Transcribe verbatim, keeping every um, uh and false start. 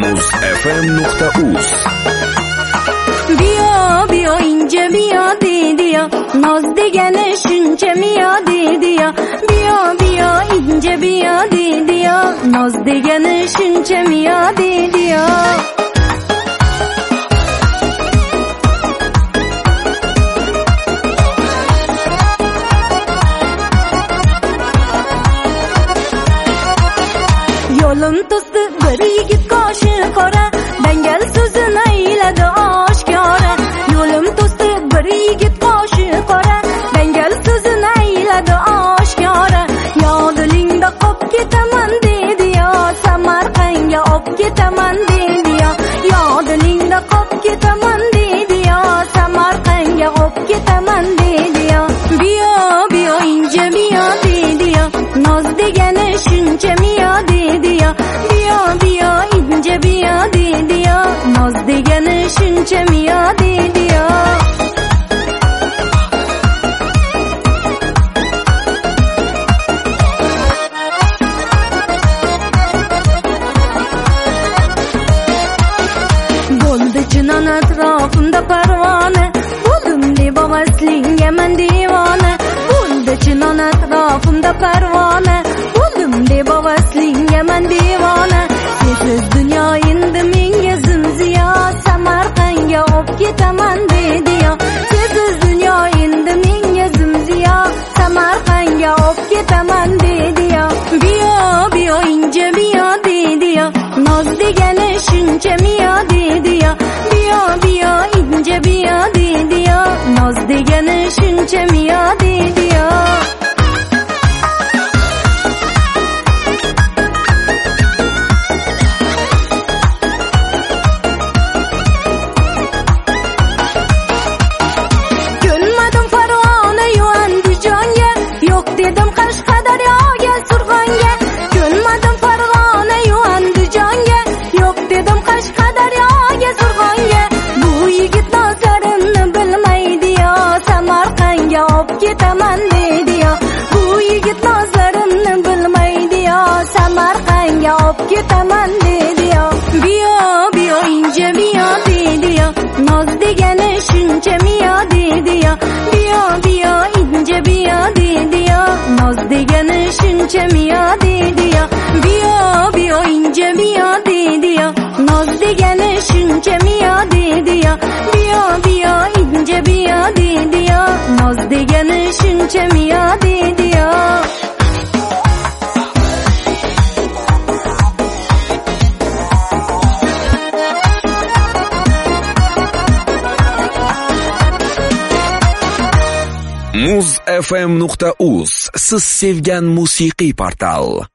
muz f m nuqta uz. Biyo biyo ince biyo dedi ya, noz degani shuncha miyo dedi ya. Biyo biyo ince biyo dedi ya, noz degani shuncha miyo dedi ya. Yo'lim to'sdi bir yigit qoshi qora, dangal so'zini ayladi oshkora. Yo'lim to'sdi bir yigit qoshi qora, dangal so'zini ayladi oshkora. Yo dilingda qop ketaman dedi yo, Samarqandga op ketaman dedi yo. Yo dilingda qop ketaman dedi yo, Samarqandga op ketaman dedi yo. Biyo biyo inje biyo dedi yo, noz degani shuncha miyo dedi yo. Biyo biyo inje biyo dedi yo, noz degani shuncha miyo dedi yo. Bo'ldi chinon atrofimda parvona, bo'ldim deb ovaslinga man devona. Bo'ldi chinon atrofimda parvona, bo'ldim deb ovaslinga man devona. Sensiz dunyo endi menga zimziyo, Samarqandga op ketaman dedi yo. Sensiz dunyo endi menga zimziyo, Samarqandga op ketaman dedi yo. Biyo biyo inje biyo dedi yo, noz degani shuncha miyo dedi yo. Biyo biyo inje biyo dedi yo, noz degani shuncha miyo dedi yo. Ko'nmadim Farg'ona yu Andijonga, yo'q dedim Qashqadaryoga Surxonga. Ko'nmadim Farg'ona yu Andijonga, yo'q dedim Qashqadaryoga Surxonga. Bu yigit nozlarimni bilmaydi yo, Samarqandga op ketaman dedi yo. Bu yigit nozlarimni bilmaydi yo, Samarqandga op ketaman dedi yo. Biyo biyo inje biyo dedi yo, noz degani shuncha miyo dedi yo. Biyo biyo inje biyo dedi yo, noz degani shuncha miyo dedi yo. Biyo biyo inje biyo dedi yo, noz degani shuncha miyo dedi yo. Biyo biyo inje biyo dedi yo, noz degani shuncha miyo dedi yo. muz f m nuqta uz siz sevgan musiqiy portal.